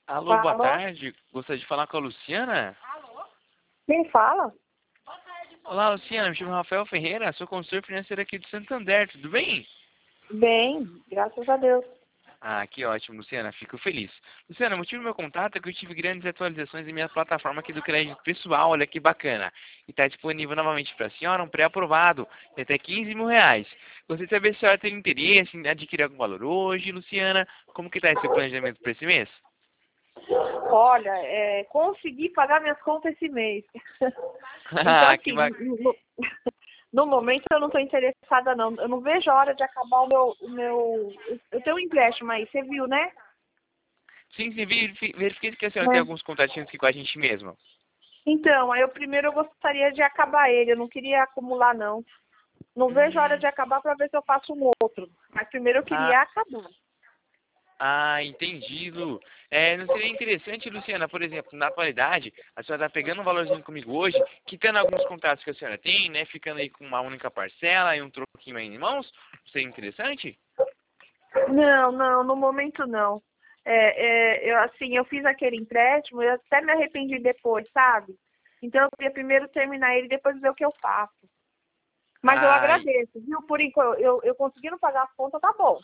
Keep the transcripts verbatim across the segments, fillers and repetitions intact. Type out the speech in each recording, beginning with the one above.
Alô, boa Alô? tarde. Gostaria de falar com a Luciana? Quem fala? Olá, Luciana. Me chamo Rafael Ferreira. Sou consultor financeiro aqui de Santander. Tudo bem? Bem, graças a Deus. Ah, que ótimo, Luciana. Fico feliz. Luciana, o motivo do meu contato é que eu tive grandes atualizações em minha plataforma aqui do crédito pessoal. Olha que bacana. E está disponível novamente para a senhora um pré-aprovado de até quinze mil reais. Gostaria de saber se a senhora tem interesse em adquirir algum valor hoje, Luciana. Como que está esse seu planejamento para esse mês? Olha, é, consegui pagar minhas contas esse mês. Então, Ah, que assim, bacana. no, no momento eu não estou interessada, não. Eu não vejo a hora de acabar o meu... O meu eu tenho um empréstimo aí, você viu, né? Sim, sim, verifi- verifiquei que a senhora tem É. alguns contatinhos aqui com a gente mesmo. Então, aí eu primeiro eu gostaria de acabar ele. Eu não queria acumular, não. Não vejo a hora Hum, de acabar para ver se eu faço um outro. Mas primeiro eu ah, queria acabar. ah, entendi, Lu. É, não seria interessante, Luciana, por exemplo, na atualidade, a senhora está pegando um valorzinho comigo hoje, quitando alguns contratos que a senhora tem, né? Ficando aí com uma única parcela e um troquinho aí em mãos? Seria interessante? Não, não, no momento não. É, é, eu, assim, eu fiz aquele empréstimo, eu até me arrependi depois, sabe? Então eu queria primeiro terminar ele e depois ver o que eu faço. Mas eu Ai, agradeço, viu? Por enquanto, eu, eu conseguindo pagar as contas, tá bom.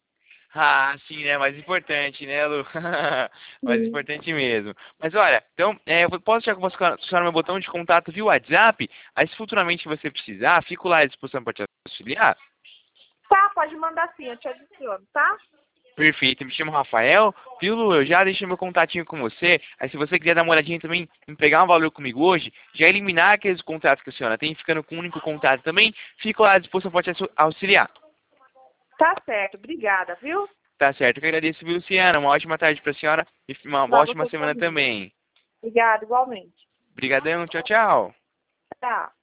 ah, sim, né? Mais importante, né, Lu? Mais Sim. importante mesmo. Mas olha, então, é, eu posso deixar com você, senhora, meu botão de contato via WhatsApp, aí se futuramente você precisar, fico lá à disposição para te auxiliar. Tá, pode mandar sim, eu te adiciono, tá? Perfeito, me chamo Rafael, viu, Lu? Eu já deixei meu contatinho com você. Aí se você quiser dar uma olhadinha também em pegar um valor comigo hoje, já eliminar aqueles contratos que a senhora tem, ficando com um único contrato também, fico lá à disposição para te auxi- auxiliar. Tá certo, obrigada, viu? Tá certo, eu que agradeço, viu, Luciana? Uma ótima tarde para a senhora e uma Pra ótima você semana também. também. Obrigada, igualmente. Obrigadão, tchau, tchau. Tá.